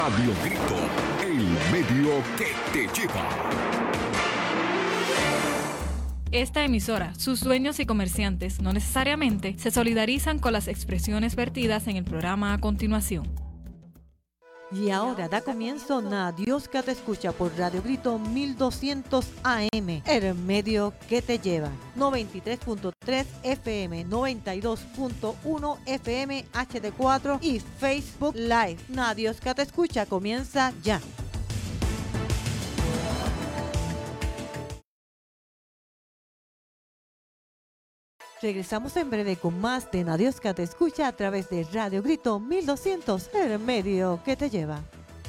Radio Grito, el medio que te lleva. Esta emisora, sus dueños y comerciantes no necesariamente se solidarizan con las expresiones vertidas en el programa a continuación. Y ahora da comienzo Dios que te escucha por Radio Grito 1200 AM, el medio que te lleva. 93.3 FM, 92.1 FM HD4 y Facebook Live. Dios que te escucha comienza ya. Regresamos en breve con más de Dios que te escucha a través de Radio Grito 1200, el medio que te lleva.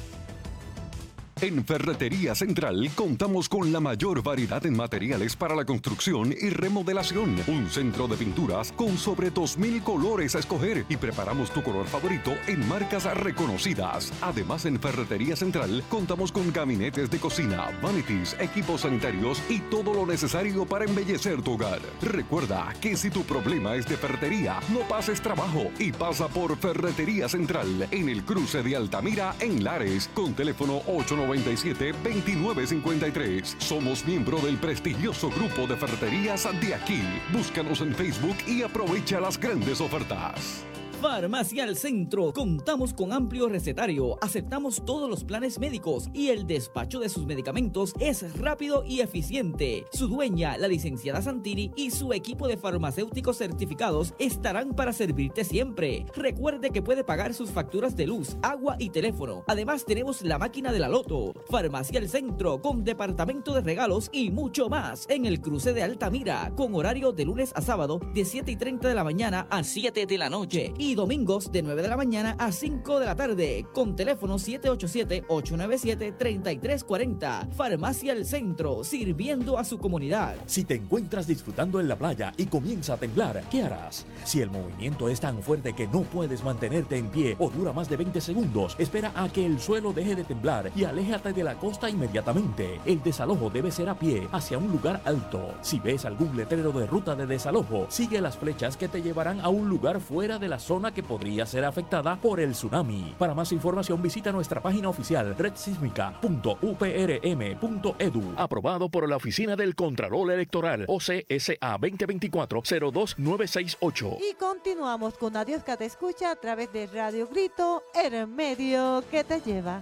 En Ferretería Central contamos con la mayor variedad en materiales para la construcción y remodelación. Un centro de pinturas con sobre 2,000 colores a escoger y preparamos tu color favorito en marcas reconocidas. Además, en Ferretería Central contamos con gabinetes de cocina, vanities, equipos sanitarios y todo lo necesario para embellecer tu hogar. Recuerda que si tu problema es de ferretería, no pases trabajo y pasa por Ferretería Central en el cruce de Altamira en Lares con teléfono 897-2953. Somos miembro del prestigioso grupo de ferreterías de aquí. Búscanos en Facebook y aprovecha las grandes ofertas. Farmacia al Centro. Contamos con amplio recetario, aceptamos todos los planes médicos y el despacho de sus medicamentos es rápido y eficiente. Su dueña, la licenciada Santini, y su equipo de farmacéuticos certificados estarán para servirte siempre. Recuerde que puede pagar sus facturas de luz, agua y teléfono. Además, tenemos la máquina de la Loto. Farmacia al Centro, con departamento de regalos y mucho más. En el cruce de Altamira, con horario de lunes a sábado de 7:30 de la mañana a 7 de la noche. Y domingos de 9 de la mañana a 5 de la tarde, con teléfono 787-897-3340. Farmacia El Centro, sirviendo a su comunidad. Si te encuentras disfrutando en la playa y comienza a temblar, ¿qué harás? Si el movimiento es tan fuerte que no puedes mantenerte en pie o dura más de 20 segundos, espera a que el suelo deje de temblar y aléjate de la costa inmediatamente. El desalojo debe ser a pie, hacia un lugar alto. Si ves algún letrero de ruta de desalojo, sigue las flechas que te llevarán a un lugar fuera de la zona que podría ser afectada por el tsunami. Para más información visita nuestra página oficial redsísmica.uprm.edu. Aprobado por la Oficina del Contralor Electoral OCSA 2024-02968. Y continuamos con Dios que te escucha a través de Radio Grito, el medio que te lleva.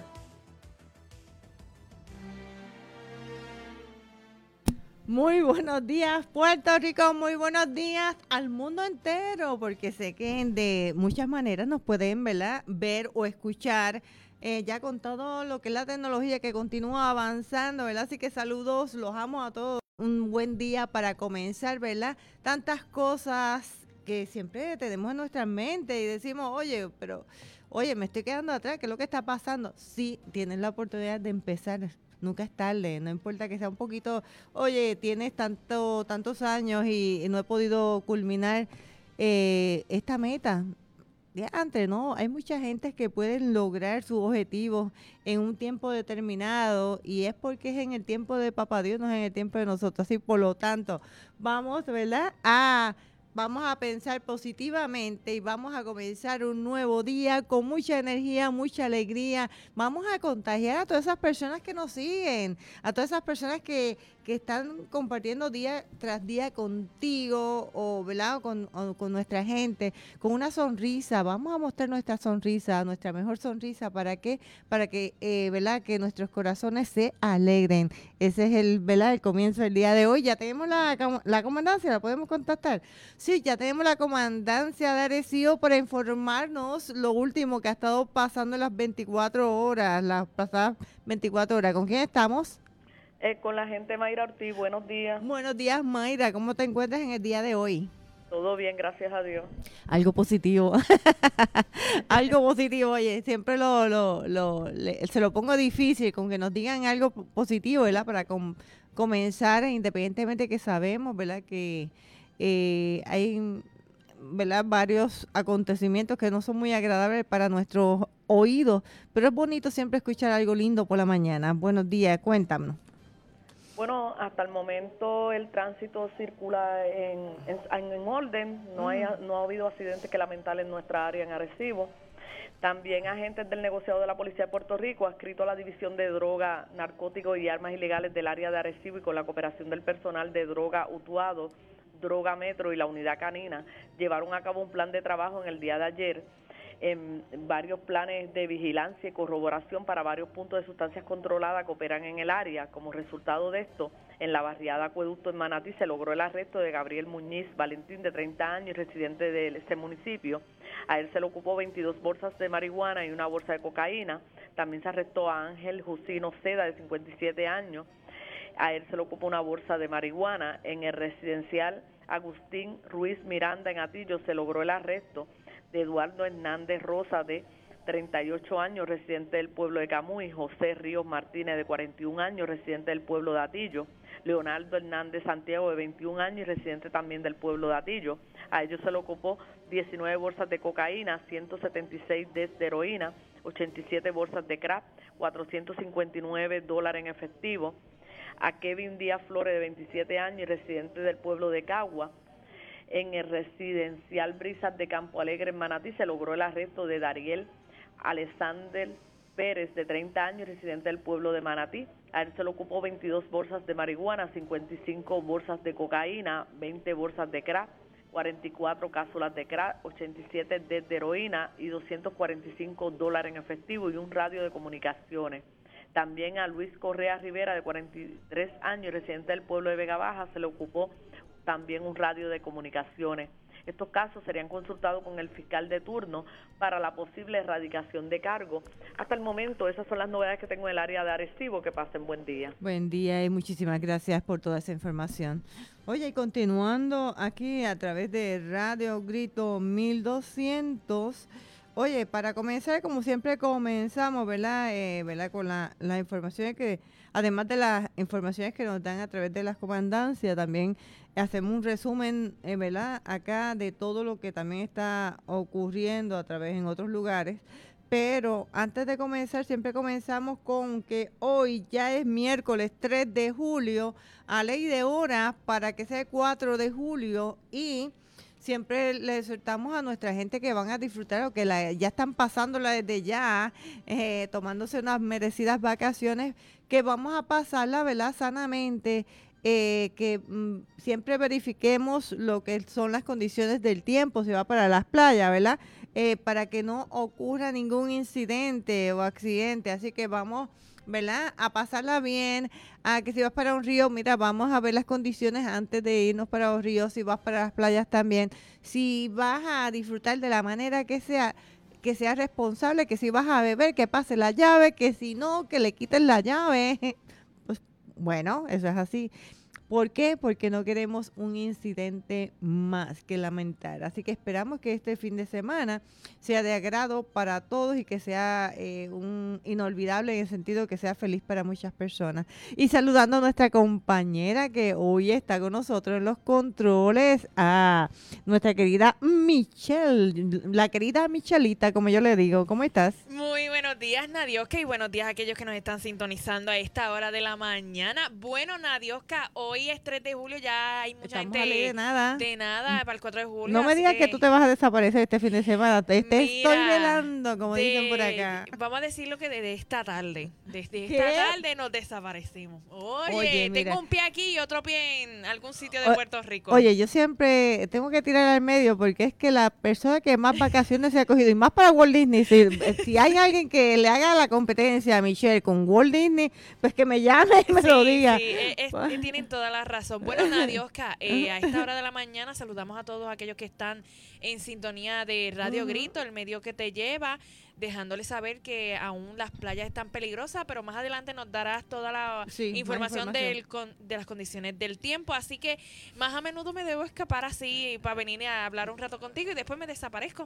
Muy buenos días, Puerto Rico, muy buenos días al mundo entero, porque sé que de muchas maneras nos pueden, ¿verdad?, ver o escuchar ya con todo lo que es la tecnología que continúa avanzando, ¿verdad? Así que saludos, los amo a todos. Un buen día para comenzar, ¿verdad? Tantas cosas que siempre tenemos en nuestra mente y decimos, oye, me estoy quedando atrás, ¿qué es lo que está pasando? Sí, tienes la oportunidad de empezar. Nunca es tarde, no importa que sea un poquito, oye, tienes tantos años y no he podido culminar esta meta. De antes, ¿no? Hay mucha gente que pueden lograr sus objetivos en un tiempo determinado y es porque es en el tiempo de Papá Dios, no es en el tiempo de nosotros. Así, por lo tanto, vamos, ¿verdad?, vamos a pensar positivamente y vamos a comenzar un nuevo día con mucha energía, mucha alegría. Vamos a contagiar a todas esas personas que nos siguen, a todas esas personas que están compartiendo día tras día contigo o, ¿verdad?, o con nuestra gente, con una sonrisa. Vamos a mostrar nuestra sonrisa, nuestra mejor sonrisa. ¿Para qué? Para que, ¿verdad?, que nuestros corazones se alegren. Ese es ¿verdad?, el comienzo del día de hoy. Ya tenemos la comandancia, ¿la podemos contactar? Sí, ya tenemos la comandancia de Arecibo para informarnos lo último que ha estado pasando en las 24 horas, las pasadas 24 horas. ¿Con quién estamos? Con la gente Mayra Ortiz. Buenos días. Buenos días, Mayra. ¿Cómo te encuentras en el día de hoy? Todo bien, gracias a Dios. Algo positivo. Algo positivo. Oye, siempre se lo pongo difícil con que nos digan algo positivo, ¿verdad? Para comenzar, independientemente que sabemos, ¿verdad?, que hay, ¿verdad?, varios acontecimientos que no son muy agradables para nuestros oídos, pero es bonito siempre escuchar algo lindo por la mañana. Buenos días, cuéntanos. Bueno, hasta el momento el tránsito circula en orden, no ha habido accidentes que lamentar en nuestra área en Arecibo. También agentes del negociado de la Policía de Puerto Rico, adscrito a la División de Droga, Narcóticos y Armas Ilegales del área de Arecibo y con la cooperación del personal de Droga Utuado, Droga Metro y la Unidad Canina, llevaron a cabo un plan de trabajo en el día de ayer en varios planes de vigilancia y corroboración para varios puntos de sustancias controladas que operan en el área. Como resultado de esto, en la barriada Acueducto en Manatí se logró el arresto de Gabriel Muñiz Valentín, de 30 años, residente de ese municipio. A él se le ocupó 22 bolsas de marihuana y una bolsa de cocaína. También se arrestó a Ángel Jusino Seda, de 57 años. A él se le ocupó una bolsa de marihuana. En el residencial Agustín Ruiz Miranda en Atillo se logró el arresto de Eduardo Hernández Rosa, de 38 años, residente del pueblo de Camuy, José Ríos Martínez, de 41 años, residente del pueblo de Atillo, Leonardo Hernández Santiago, de 21 años y residente también del pueblo de Atillo. A ellos se le ocupó 19 bolsas de cocaína, 176 de heroína, 87 bolsas de crack, $459 en efectivo. A Kevin Díaz Flores, de 27 años y residente del pueblo de Cagua. En el residencial Brisas de Campo Alegre en Manatí se logró el arresto de Dariel Alexander Pérez, de 30 años, residente del pueblo de Manatí. A él se le ocupó 22 bolsas de marihuana, 55 bolsas de cocaína, 20 bolsas de crack, 44 cápsulas de crack, 87 de heroína y $245 en efectivo y un radio de comunicaciones. También a Luis Correa Rivera, de 43 años, residente del pueblo de Vega Baja, se le ocupó también un radio de comunicaciones. Estos casos serían consultados con el fiscal de turno para la posible erradicación de cargo. Hasta el momento, esas son las novedades que tengo en el área de Arecibo. Que pasen buen día. Buen día y muchísimas gracias por toda esa información. Oye, y continuando aquí a través de Radio Grito 1200, oye, para comenzar, como siempre comenzamos, ¿verdad? Con las informaciones que, además de las informaciones que nos dan a través de las comandancias, también hacemos un resumen, ¿verdad? Acá de todo lo que también está ocurriendo a través en otros lugares. Pero antes de comenzar, siempre comenzamos con que hoy ya es miércoles 3 de julio, a ley de horas para que sea 4 de julio y siempre le exhortamos a nuestra gente que van a disfrutar o que ya están pasándola desde ya, tomándose unas merecidas vacaciones, que vamos a pasarla, ¿verdad? Sanamente, que siempre verifiquemos lo que son las condiciones del tiempo, si va para las playas, ¿verdad? Para que no ocurra ningún incidente o accidente. Así que vamos, ¿verdad?, a pasarla bien, a que si vas para un río, mira, vamos a ver las condiciones antes de irnos para los ríos, si vas para las playas también, si vas a disfrutar de la manera que sea responsable, que si vas a beber, que pase la llave, que si no, que le quiten la llave. Pues bueno, eso es así. ¿Por qué? Porque no queremos un incidente más que lamentar. Así que esperamos que este fin de semana sea de agrado para todos y que sea un inolvidable en el sentido que sea feliz para muchas personas. Y saludando a nuestra compañera que hoy está con nosotros en los controles, a nuestra querida Michelle, la querida Michelita, como yo le digo. ¿Cómo estás? Muy buenos días, Nadiosca, y buenos días a aquellos que nos están sintonizando a esta hora de la mañana. Bueno, Nadiosca, hoy es 3 de julio, ya hay mucha gente de nada, para el 4 de julio. No me digas que tú te vas a desaparecer este fin de semana. Te estoy velando, como dicen por acá. Vamos a decirlo que desde esta tarde nos desaparecimos. Oye, tengo un pie aquí y otro pie en algún sitio de Puerto Rico. Oye, yo siempre tengo que tirar al medio porque es que la persona que más vacaciones se ha cogido, y más para Walt Disney, si hay alguien que le haga la competencia a Michelle con Walt Disney, pues que me llame y me lo diga. Sí, tienen toda la razón. Bueno, Nadiosca, a esta hora de la mañana saludamos a todos aquellos que están en sintonía de Radio Grito, el medio que te lleva, dejándoles saber que aún las playas están peligrosas, pero más adelante nos darás toda la información de las condiciones del tiempo, así que más a menudo me debo escapar así para venir a hablar un rato contigo y después me desaparezco.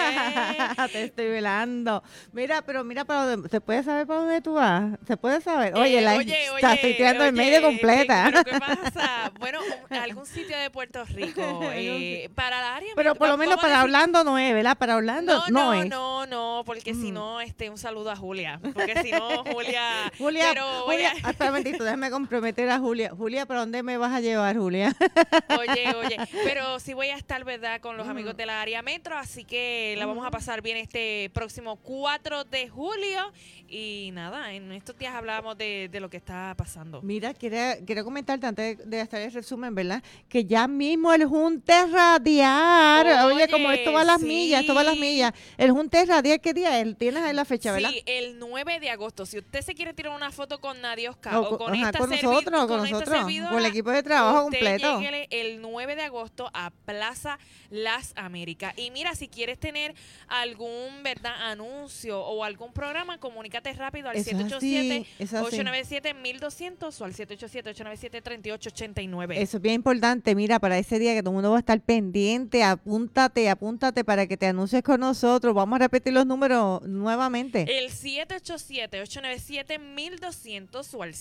Te estoy velando. Mira para dónde, ¿se puede saber para dónde tú vas? ¿Se puede saber? Oye, estoy tirando el medio completa. ¿Pero qué pasa? Bueno, algún sitio de Puerto Rico, para el área. Pero por lo menos para Orlando no es, ¿verdad? Para Orlando no es. No, porque porque si no, un saludo a Julia. Porque si no, Julia... Julia, pero hasta un momentito, déjame comprometer a Julia. Julia, ¿para dónde me vas a llevar, Julia? Oye, pero sí voy a estar, ¿verdad?, con los amigos de la área metro, así que la vamos a pasar bien este próximo 4 de julio. Y nada, en estos días hablábamos de lo que está pasando. Mira, quiero comentarte antes de hacer el resumen, ¿verdad? Que ya mismo el Junte Radial, oye, como esto va a las millas, el Junte Radial, ¿qué día es? Tienes ahí la fecha, ¿verdad? Sí, el 9 de agosto. Si usted se quiere tirar una foto con Nadiosca o con nosotros, con el equipo de trabajo completo. Llegue el 9 de agosto a Plaza Las Américas. Y mira, si quieres tener algún, ¿verdad?, anuncio o algún programa, comunícate rápido al 787-897-1200 o al 787-897-3889. Eso es bien importante. Mira, para ese día que todo el mundo va a estar pendiente, apúntate para que te anuncies con nosotros. Vamos a repetir los números nuevamente. El 787-897-1200 o al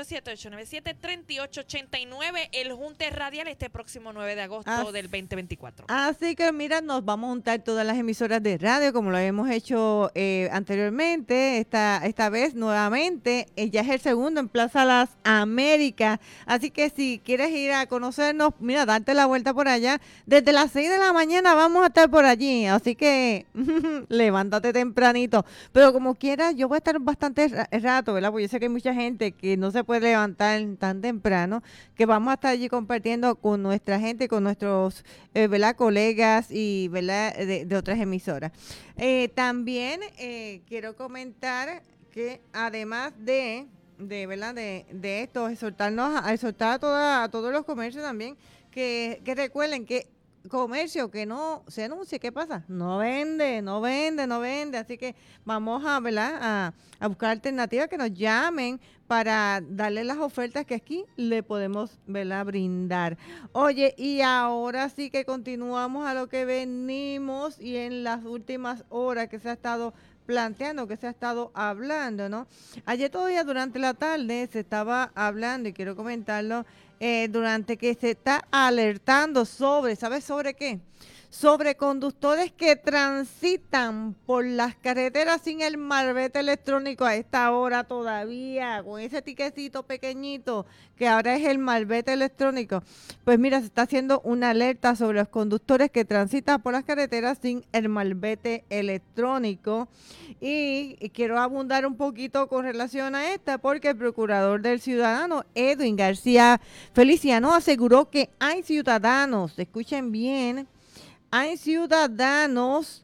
787-897-3889. El Junte Radial este próximo 9 de agosto del 2024. Así que mira, nos vamos a juntar todas las emisoras de radio como lo hemos hecho anteriormente. Esta vez nuevamente, ya es el segundo en Plaza Las Américas. Así que si quieres ir a conocernos, mira, darte la vuelta por allá. Desde las 6 de la mañana vamos a estar por allí. Así que levántate tempranito. Pero como quieras, yo voy a estar bastante rato, ¿verdad? Porque yo sé que hay mucha gente que no se puede levantar tan temprano, que vamos a estar allí compartiendo con nuestra gente, con nuestros ¿verdad?, colegas y ¿verdad?, de otras emisoras. También quiero comentar que además de verdad de esto, exhortar a todos los comercios también que recuerden que comercio que no se anuncie, ¿qué pasa? No vende, así que vamos a, ¿verdad?, a buscar alternativas que nos llamen para darle las ofertas que aquí le podemos, ¿verdad?, brindar. Oye, y ahora sí que continuamos a lo que venimos y en las últimas horas que se ha estado planteando, que se ha estado hablando, ¿no? Ayer todavía durante la tarde se estaba hablando, y quiero comentarlo, durante que se está alertando ¿sabes sobre qué? Sobre conductores que transitan por las carreteras sin el marbete electrónico a esta hora todavía, con ese tiquecito pequeñito que ahora es el marbete electrónico. Pues mira, se está haciendo una alerta sobre los conductores que transitan por las carreteras sin el marbete electrónico. Y quiero abundar un poquito con relación a esta, porque el procurador del ciudadano, Edwin García Feliciano, aseguró que hay ciudadanos, escuchen bien, hay ciudadanos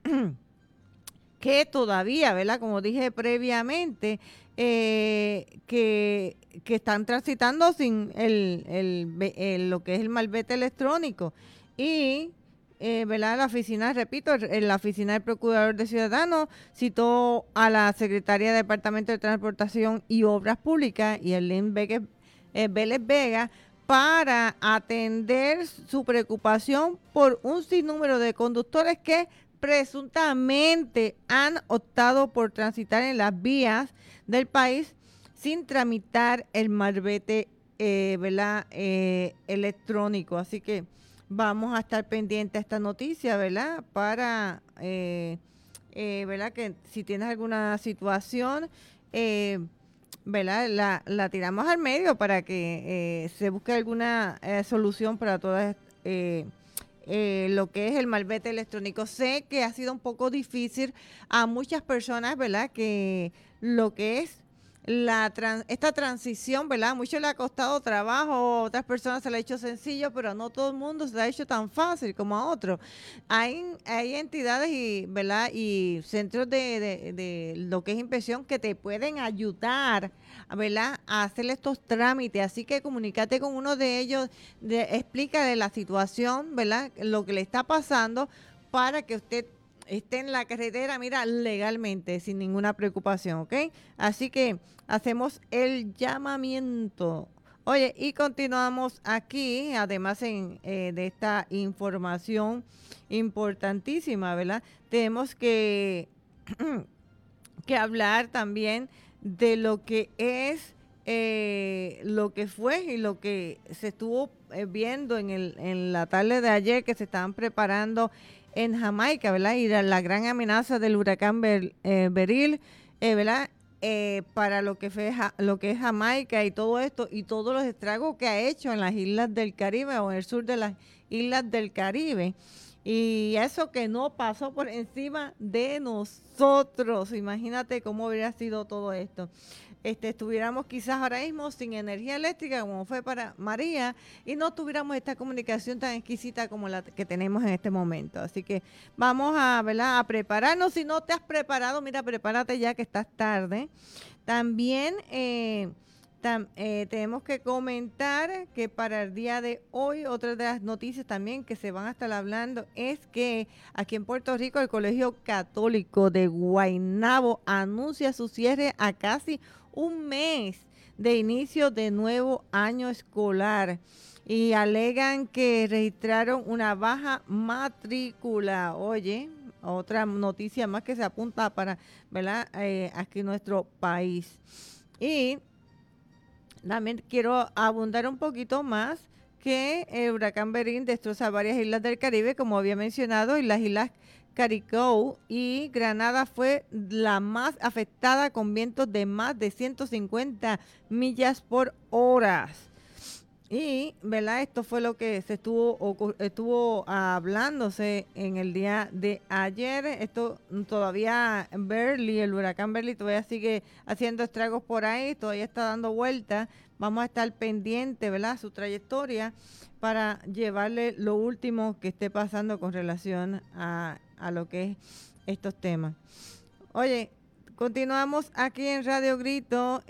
que todavía, ¿verdad?, como dije previamente, que están transitando sin lo que es el marbete electrónico. Y, ¿verdad?, la oficina del Procurador de Ciudadanos citó a la Secretaria del Departamento de Transportación y Obras Públicas y Arlene Vélez Vega para atender su preocupación por un sinnúmero de conductores que presuntamente han optado por transitar en las vías del país sin tramitar el marbete electrónico. Así que vamos a estar pendientes a esta noticia, ¿verdad? Para, ¿verdad?, que si tienes alguna situación, ¿verdad?, la tiramos al medio para que se busque alguna solución para todas lo que es el marbete electrónico. Sé que ha sido un poco difícil a muchas personas, ¿verdad?, que lo que es esta transición, ¿verdad?, mucho le ha costado trabajo, a otras personas se le ha hecho sencillo, pero no todo el mundo se le ha hecho tan fácil como a otros. Hay entidades y, ¿verdad?, y centros de lo que es inspección que te pueden ayudar, ¿verdad?, a hacer estos trámites. Así que comunícate con uno de ellos, explícale la situación, ¿verdad?, lo que le está pasando, para que usted esté en la carretera, mira, legalmente, sin ninguna preocupación, ¿ok? Así que hacemos el llamamiento. Oye, y continuamos aquí, además de esta información importantísima, ¿verdad? Tenemos que hablar también de lo que es lo que fue y lo que se estuvo viendo en la tarde de ayer, que se estaban preparando en Jamaica, ¿verdad? Y la gran amenaza del huracán Beryl, ¿verdad? Para lo que es Jamaica y todo esto y todos los estragos que ha hecho en las islas del Caribe o en el sur de las islas del Caribe. Y eso que no pasó por encima de nosotros. Imagínate cómo hubiera sido todo esto. Estuviéramos quizás ahora mismo sin energía eléctrica como fue para María y no tuviéramos esta comunicación tan exquisita como la que tenemos en este momento. Así que vamos a, ¿verdad?, a prepararnos. Si no te has preparado, mira, prepárate ya que estás tarde. También tenemos que comentar que para el día de hoy, otra de las noticias también que se van a estar hablando es que aquí en Puerto Rico el Colegio Católico de Guaynabo anuncia su cierre a casi un mes de inicio de nuevo año escolar y alegan que registraron una baja matrícula. Oye, otra noticia más que se apunta para, ¿verdad?, aquí en nuestro país. Y también quiero abundar un poquito más que el huracán Beryl destroza varias islas del Caribe, como había mencionado, y las islas Caricou y Granada fue la más afectada con vientos de más de 150 millas por hora. Y, ¿verdad?, esto fue lo que se estuvo hablándose en el día de ayer. Esto todavía el huracán Beryl todavía sigue haciendo estragos por ahí, todavía está dando vueltas. Vamos a estar pendientes, ¿verdad?, su trayectoria para llevarle lo último que esté pasando con relación a lo que es estos temas. Oye, continuamos aquí en Radio Grito,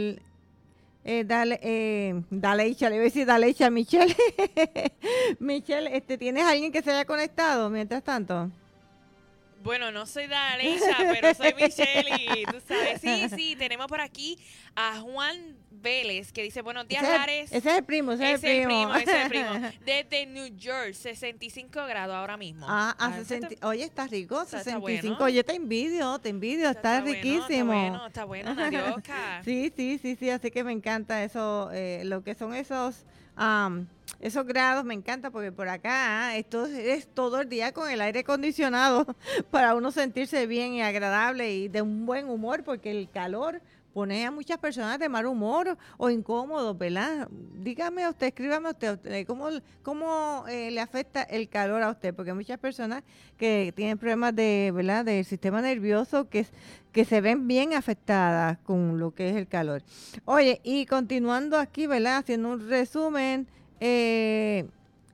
Daleicha, le voy a decir Daleicha, Michelle. Michelle, ¿tienes alguien que se haya conectado mientras tanto? Bueno, no soy Daleicha, pero soy Michelle y tú sabes. Sí, tenemos por aquí a Juan Vélez, que dice, buenos días, Lares. Ese es el primo, ese es el primo. Desde New York, 65 grados ahora mismo. Oye, está rico, 65. Bueno. Oye, te envidio, está riquísimo. Está bueno, Nadioca. Sí, así que me encanta eso, lo que son esos grados, me encanta porque por acá esto es todo el día con el aire acondicionado para uno sentirse bien y agradable y de un buen humor, porque el calor pone a muchas personas de mal humor o incómodos, ¿verdad? Dígame usted, escríbame usted, ¿cómo le afecta el calor a usted? Porque hay muchas personas que tienen problemas ¿verdad?, del sistema nervioso que se ven bien afectadas con lo que es el calor. Oye, y continuando aquí, ¿verdad?, haciendo un resumen de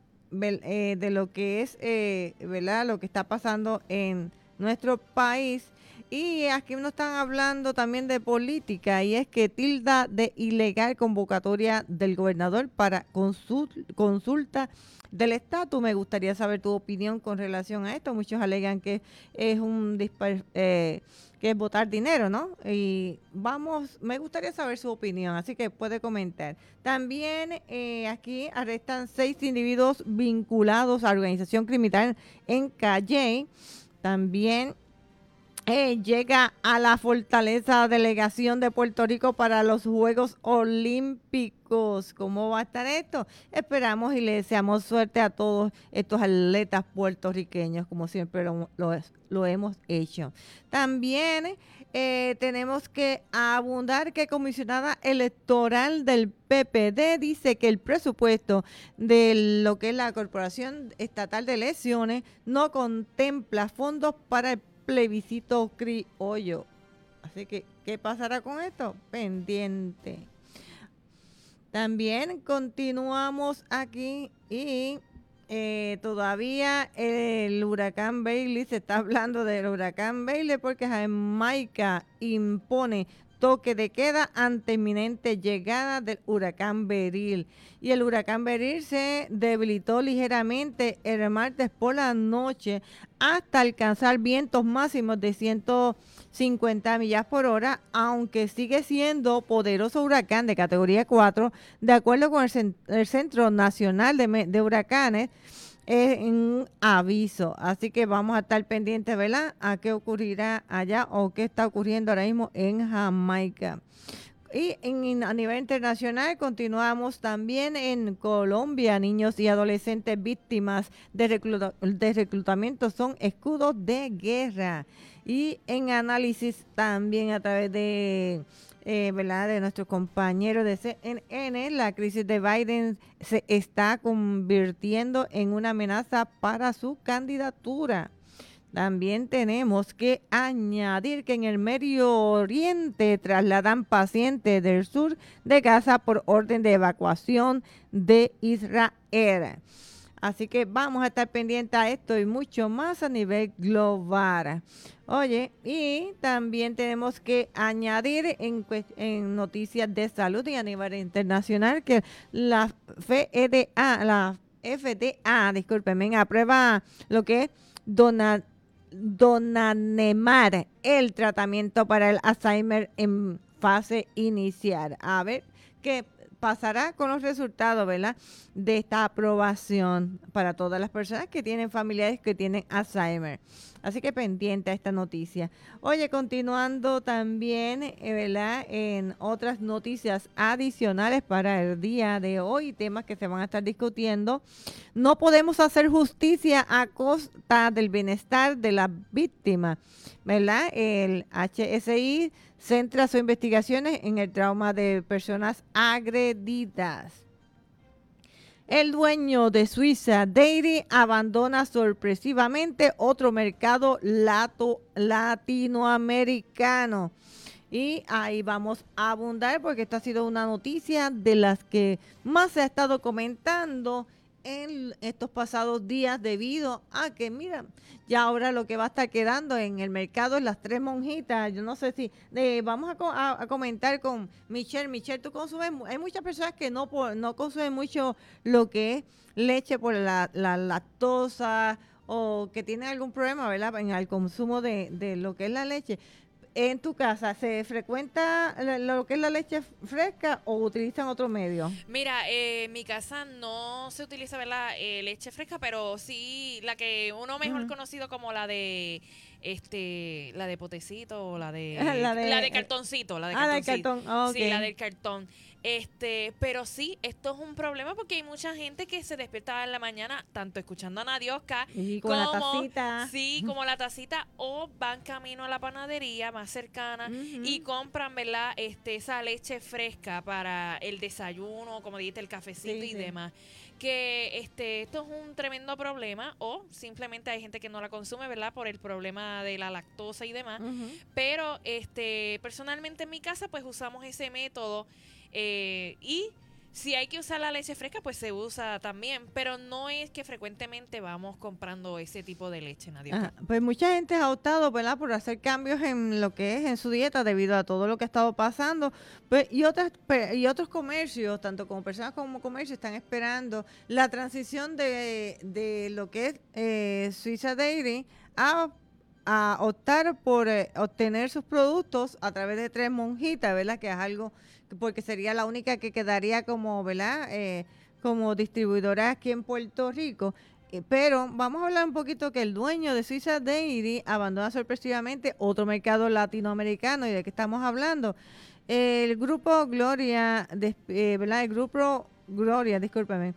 lo que es, ¿verdad?, lo que está pasando en nuestro país. Y aquí nos están hablando también de política, y es que tilda de ilegal convocatoria del gobernador para consulta del estatus. Me gustaría saber tu opinión con relación a esto. Muchos alegan que es que es botar dinero, ¿no? Y me gustaría saber su opinión, así que puede comentar. También aquí arrestan 6 individuos vinculados a organización criminal en Calley. También llega a la Fortaleza delegación de Puerto Rico para los Juegos Olímpicos. ¿Cómo va a estar esto? Esperamos y le deseamos suerte a todos estos atletas puertorriqueños, como siempre lo hemos hecho. También tenemos que abundar que comisionada electoral del PPD dice que el presupuesto de lo que es la Corporación Estatal de Elecciones no contempla fondos para el plebiscito criollo. Así que, ¿qué pasará con esto? Pendiente. También continuamos aquí y todavía el huracán Bailey, se está hablando del huracán Bailey porque Jamaica impone toque de queda ante inminente llegada del huracán Beryl. Y el huracán Beryl se debilitó ligeramente el martes por la noche hasta alcanzar vientos máximos de 150 millas por hora, aunque sigue siendo poderoso huracán de categoría 4, de acuerdo con el Centro Nacional de Huracanes. Es un aviso, así que vamos a estar pendientes, ¿verdad?, a qué ocurrirá allá o qué está ocurriendo ahora mismo en Jamaica. Y a nivel internacional continuamos también en Colombia. Niños y adolescentes víctimas de reclutamiento son escudos de guerra. Y en análisis también a través de, ¿verdad?, de nuestros compañeros de CNN, la crisis de Biden se está convirtiendo en una amenaza para su candidatura. También tenemos que añadir que en el Medio Oriente trasladan pacientes del sur de Gaza por orden de evacuación de Israel. Así que vamos a estar pendientes a esto y mucho más a nivel global. Oye, y también tenemos que añadir en noticias de salud y a nivel internacional que la FDA, discúlpenme, aprueba lo que es donanemab, el tratamiento para el Alzheimer en fase inicial. A ver qué pasará con los resultados, ¿verdad?, de esta aprobación para todas las personas que tienen familiares que tienen Alzheimer. Así que pendiente a esta noticia. Oye, continuando también, ¿verdad?, en otras noticias adicionales para el día de hoy, temas que se van a estar discutiendo. No podemos hacer justicia a costa del bienestar de las víctimas, ¿verdad? El HSI centra sus investigaciones en el trauma de personas agredidas. El dueño de Suiza Dairy abandona sorpresivamente otro mercado latinoamericano. Y ahí vamos a abundar porque esta ha sido una noticia de las que más se ha estado comentando en estos pasados días debido a que, mira, ya ahora lo que va a estar quedando en el mercado es las tres monjitas. Yo no sé si vamos a comentar con Michelle. Michelle, tú consumes, hay muchas personas que no consumen mucho lo que es leche por la lactosa o que tienen algún problema, ¿verdad?, en el consumo de lo que es la leche. ¿En tu casa se frecuenta lo que es la leche fresca o utilizan otro medio? Mira, en mi casa no se utiliza, ¿verdad?, leche fresca, pero sí la que uno mejor conocido como la de potecito, la de cartoncito, la de cartoncito. Okay. Sí, la del cartón. Pero sí, esto es un problema porque hay mucha gente que se despierta en la mañana tanto escuchando a Nadiosca como la tacita. Sí, como la tacita, o van camino a la panadería más cercana y compran, ¿verdad?, esa leche fresca para el desayuno, como dijiste, el cafecito y demás. Que esto es un tremendo problema, o simplemente hay gente que no la consume, ¿verdad?, por el problema de la lactosa y demás. Pero personalmente en mi casa pues usamos ese método, y si hay que usar la leche fresca pues se usa también, pero no es que frecuentemente vamos comprando ese tipo de leche, Nadia. Pues mucha gente ha optado, ¿verdad?, por hacer cambios en lo que es en su dieta debido a todo lo que ha estado pasando, pues, y otros comercios, tanto como personas como comercios, están esperando la transición de lo que es Suiza Dairy a optar por obtener sus productos a través de tres monjitas, ¿verdad?, que es algo porque sería la única que quedaría como, ¿verdad?, como distribuidora aquí en Puerto Rico. Pero vamos a hablar un poquito que el dueño de Suiza Dairy abandona sorpresivamente otro mercado latinoamericano. ¿Y de qué estamos hablando? El grupo Gloria, ¿verdad?, el grupo Gloria, discúlpeme,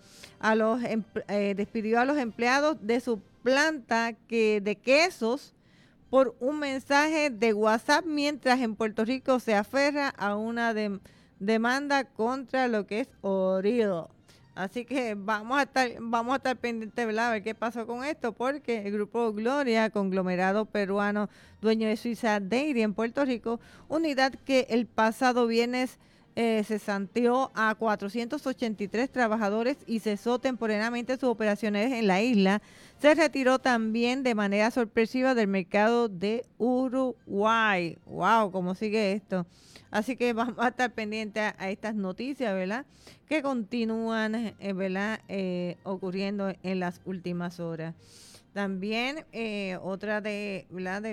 despidió a los empleados de su planta de quesos por un mensaje de WhatsApp, mientras en Puerto Rico se aferra a una demanda contra lo que es Orido. Así que vamos a estar pendientes, ¿verdad?, a ver qué pasó con esto, porque el grupo Gloria, conglomerado peruano, dueño de Suiza Dairy en Puerto Rico, unidad que el pasado viernes cesanteó a 483 trabajadores y cesó temporalmente sus operaciones en la isla, se retiró también de manera sorpresiva del mercado de Uruguay. ¡Wow! ¿Cómo sigue esto? Así que vamos a estar pendientes a estas noticias, ¿verdad?, que continúan, ¿verdad?, ocurriendo en las últimas horas. También otra ¿verdad?,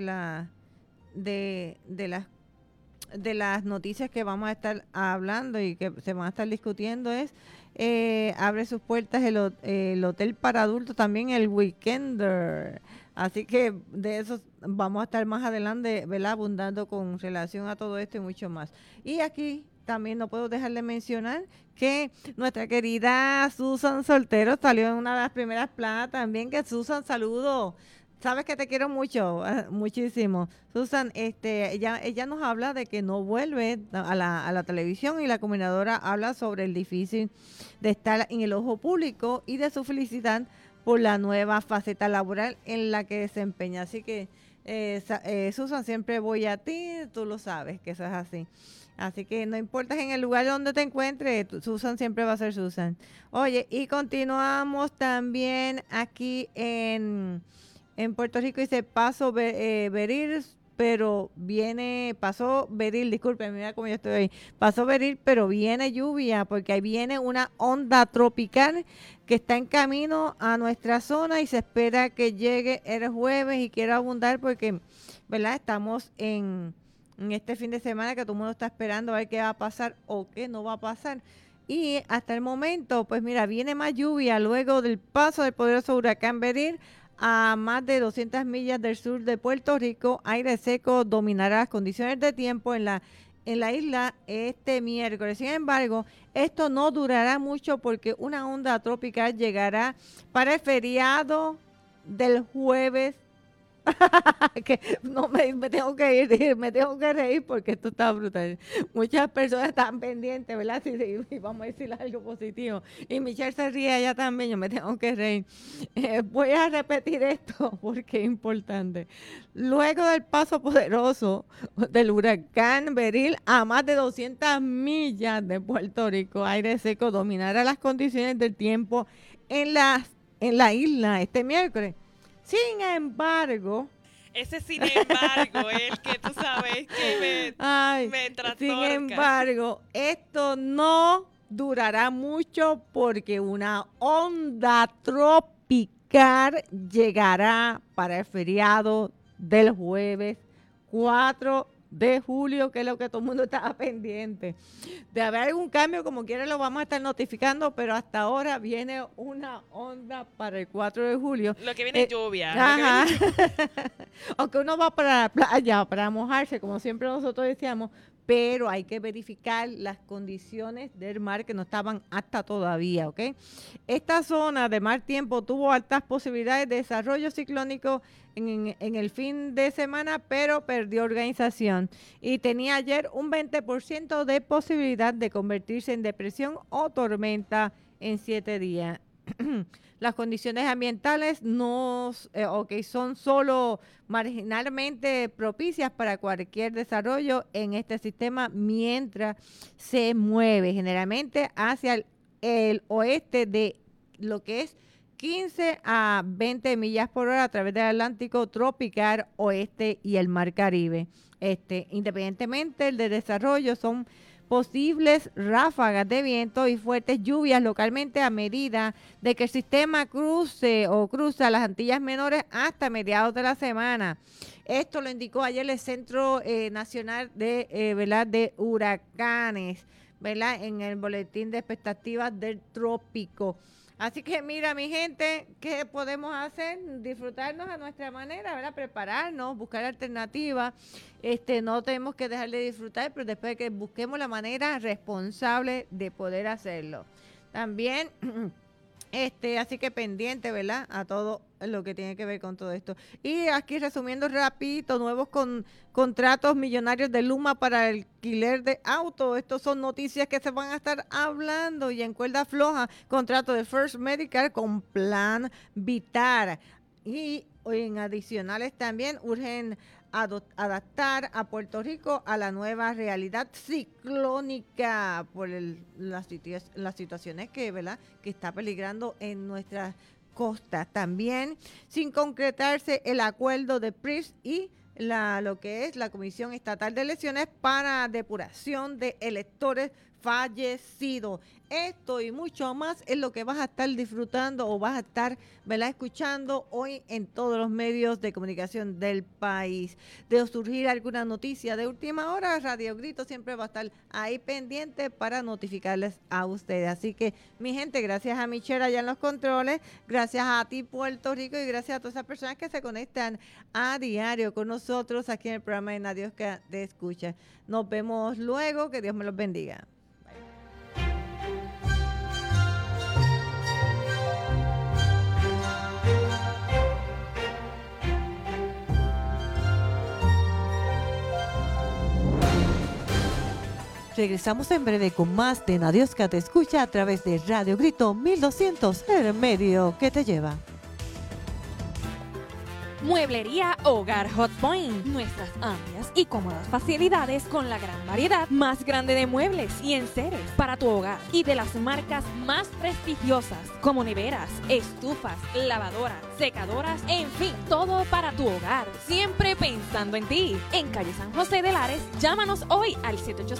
de las noticias que vamos a estar hablando y que se van a estar discutiendo es abre sus puertas el hotel para adultos, también el Weekender. Así que de eso vamos a estar más adelante, ¿verdad? Abundando con relación a todo esto y mucho más. Y aquí también no puedo dejar de mencionar que nuestra querida Susan Soltero salió en una de las primeras planas también. Que Susan, saludo. Sabes que te quiero mucho, muchísimo. Susan, ella nos habla de que no vuelve a la televisión, y la coordinadora habla sobre el difícil de estar en el ojo público y de su felicidad por la nueva faceta laboral en la que desempeña. Así que, Susan, siempre voy a ti, tú lo sabes que eso es así. Así que no importa en el lugar donde te encuentres, Susan siempre va a ser Susan. Oye, y continuamos también aquí en Puerto Rico. Dice Paso Beril, pero pasó Beril, disculpen, mira cómo yo estoy ahí. Pasó Beril, pero viene lluvia, porque ahí viene una onda tropical que está en camino a nuestra zona y se espera que llegue el jueves y quiera abundar porque, ¿verdad? Estamos en este fin de semana que todo el mundo está esperando a ver qué va a pasar o qué no va a pasar. Y hasta el momento, pues mira, viene más lluvia luego del paso del poderoso huracán Beril a más de 200 millas del sur de Puerto Rico. Aire seco dominará las condiciones de tiempo en la isla este miércoles. Sin embargo, esto no durará mucho porque una onda tropical llegará para el feriado del jueves. Que no me tengo que ir, me tengo que reír porque esto está brutal. Muchas personas están pendientes, ¿verdad? Sí, vamos a decir algo positivo. Y Michelle se ríe allá también, yo me tengo que reír. Voy a repetir esto porque es importante. Luego del paso poderoso del huracán Beril a más de 200 millas de Puerto Rico, aire seco dominará las condiciones del tiempo en la isla este miércoles. Sin embargo, ese sin embargo es el que tú sabes que me trastorna. Sin embargo, esto no durará mucho porque una onda tropical llegará para el feriado del jueves 4 de julio, que es lo que todo el mundo estaba pendiente. De haber algún cambio, como quiera lo vamos a estar notificando, pero hasta ahora viene una onda para el 4 de julio. Lo que viene es lluvia. Ajá. Aunque uno va para la playa para mojarse, como siempre nosotros decíamos, pero hay que verificar las condiciones del mar que no estaban hasta todavía, ¿ok? Esta zona de mal tiempo tuvo altas posibilidades de desarrollo ciclónico en el fin de semana, pero perdió organización y tenía ayer un 20% de posibilidad de convertirse en depresión o tormenta en 7 días. Las condiciones ambientales son solo marginalmente propicias para cualquier desarrollo en este sistema mientras se mueve generalmente hacia el oeste de lo que es 15 a 20 millas por hora a través del Atlántico tropical oeste y el Mar Caribe. Independientemente del desarrollo, son posibles ráfagas de viento y fuertes lluvias localmente a medida de que el sistema cruza las Antillas Menores hasta mediados de la semana. Esto lo indicó ayer el Centro Nacional de Huracanes, ¿verdad? En el boletín de expectativas del trópico. Así que mira, mi gente, ¿qué podemos hacer? Disfrutarnos a nuestra manera, ¿verdad? Prepararnos, buscar alternativas. No tenemos que dejar de disfrutar, pero después que busquemos la manera responsable de poder hacerlo. También, así que pendiente, ¿verdad? A todo lo que tiene que ver con todo esto. Y aquí resumiendo rapidito, nuevos contratos millonarios de Luma para el alquiler de autos. Estos son noticias que se van a estar hablando. Y en cuerda floja, contrato de First Medical con Plan Vitar. Y en adicionales también urgen adaptar a Puerto Rico a la nueva realidad ciclónica por las situaciones ¿verdad? Que está peligrando en nuestras costas. También sin concretarse el acuerdo de PRIS y lo que es la Comisión Estatal de Elecciones para depuración de electores fallecidos. Esto y mucho más es lo que vas a estar disfrutando o vas a estar, ¿verdad?, escuchando hoy en todos los medios de comunicación del país. De surgir alguna noticia de última hora, Radio Grito siempre va a estar ahí pendiente para notificarles a ustedes. Así que, mi gente, gracias a Michelle allá en los controles, gracias a ti, Puerto Rico, y gracias a todas esas personas que se conectan a diario con nosotros aquí en el programa de Nadie que te escucha. Nos vemos luego, que Dios me los bendiga. Regresamos en breve con más de Nadiosca te escucha a través de Radio Grito 1200, el medio que te lleva. Mueblería Hogar Hot Point. Nuestras amplias y cómodas facilidades con la gran variedad más grande de muebles y enseres para tu hogar y de las marcas más prestigiosas como neveras, estufas, lavadoras, secadoras, en fin, todo para tu hogar. Siempre pensando en ti. En calle San José de Lares, llámanos hoy al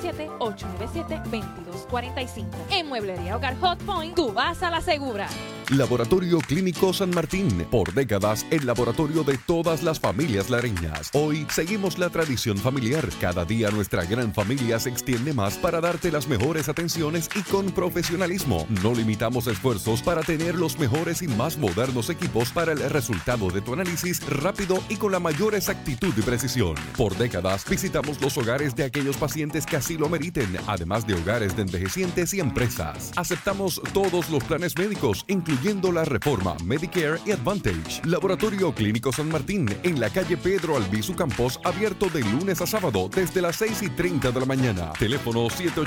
787-897-2245. En Mueblería Hogar Hot Point, tú vas a la segura. Laboratorio Clínico San Martín, por décadas el laboratorio de todas las familias lareñas. Hoy seguimos la tradición familiar. Cada día nuestra gran familia se extiende más para darte las mejores atenciones y con profesionalismo. No limitamos esfuerzos para tener los mejores y más modernos equipos para el resultado de tu análisis rápido y con la mayor exactitud y precisión. Por décadas visitamos los hogares de aquellos pacientes que así lo meriten, además de hogares de envejecientes y empresas. Aceptamos todos los planes médicos, incluyendo la Reforma, Medicare y Advantage. Laboratorio Clínico San Martín, en la calle Pedro Albizu Campos, abierto de lunes a sábado desde las 6:30 de la mañana. Teléfono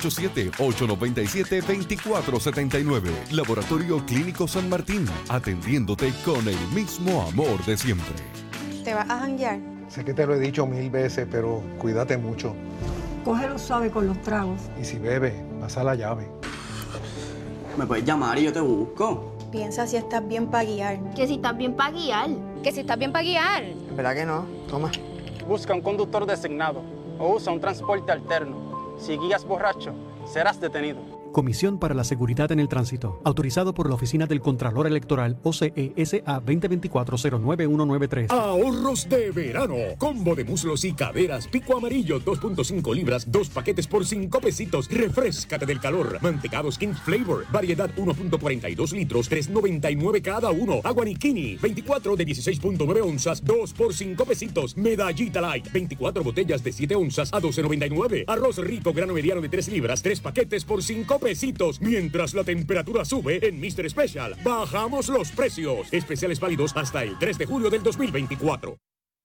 787-897-2479. Laboratorio Clínico San Martín, atendiéndote con el mismo amor de siempre. ¿Te vas a janguear? Sé que te lo he dicho 1000 veces, pero cuídate mucho. Cógelo suave con los tragos. Y si bebes, pasa la llave. Me puedes llamar y yo te busco. Piensa si estás bien para guiar. Que si estás bien para guiar. Que si estás bien para guiar. ¿Verdad que no? Toma. Busca un conductor designado o usa un transporte alterno. Si guías borracho, serás detenido. Comisión para la Seguridad en el Tránsito. Autorizado por la Oficina del Contralor Electoral OCE SA 2024-09193. Ahorros de verano. Combo de muslos y caderas. Pico amarillo 2.5 libras. 2 paquetes por 5 pesitos. Refréscate del calor. Mantecados King Flavor. Variedad 1.42 litros. 3.99 cada uno. Aguaniquini. 24 de 16.9 onzas. 2 por 5 pesitos. Medallita Light. 24 botellas de 7 onzas a 12.99. Arroz rico grano mediano de 3 libras. 3 paquetes por 5 pesitos. Mientras la temperatura sube en Mr. Special, bajamos los precios. Especiales válidos hasta el 3 de julio del 2024.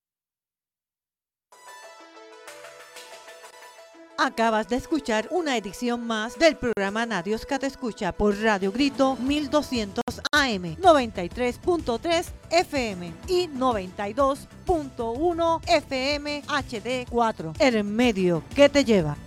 Acabas de escuchar una edición más del programa Nadiosca te escucha por Radio Grito 1200 AM, 93.3 FM y 92.1 FM HD4. El medio que te lleva.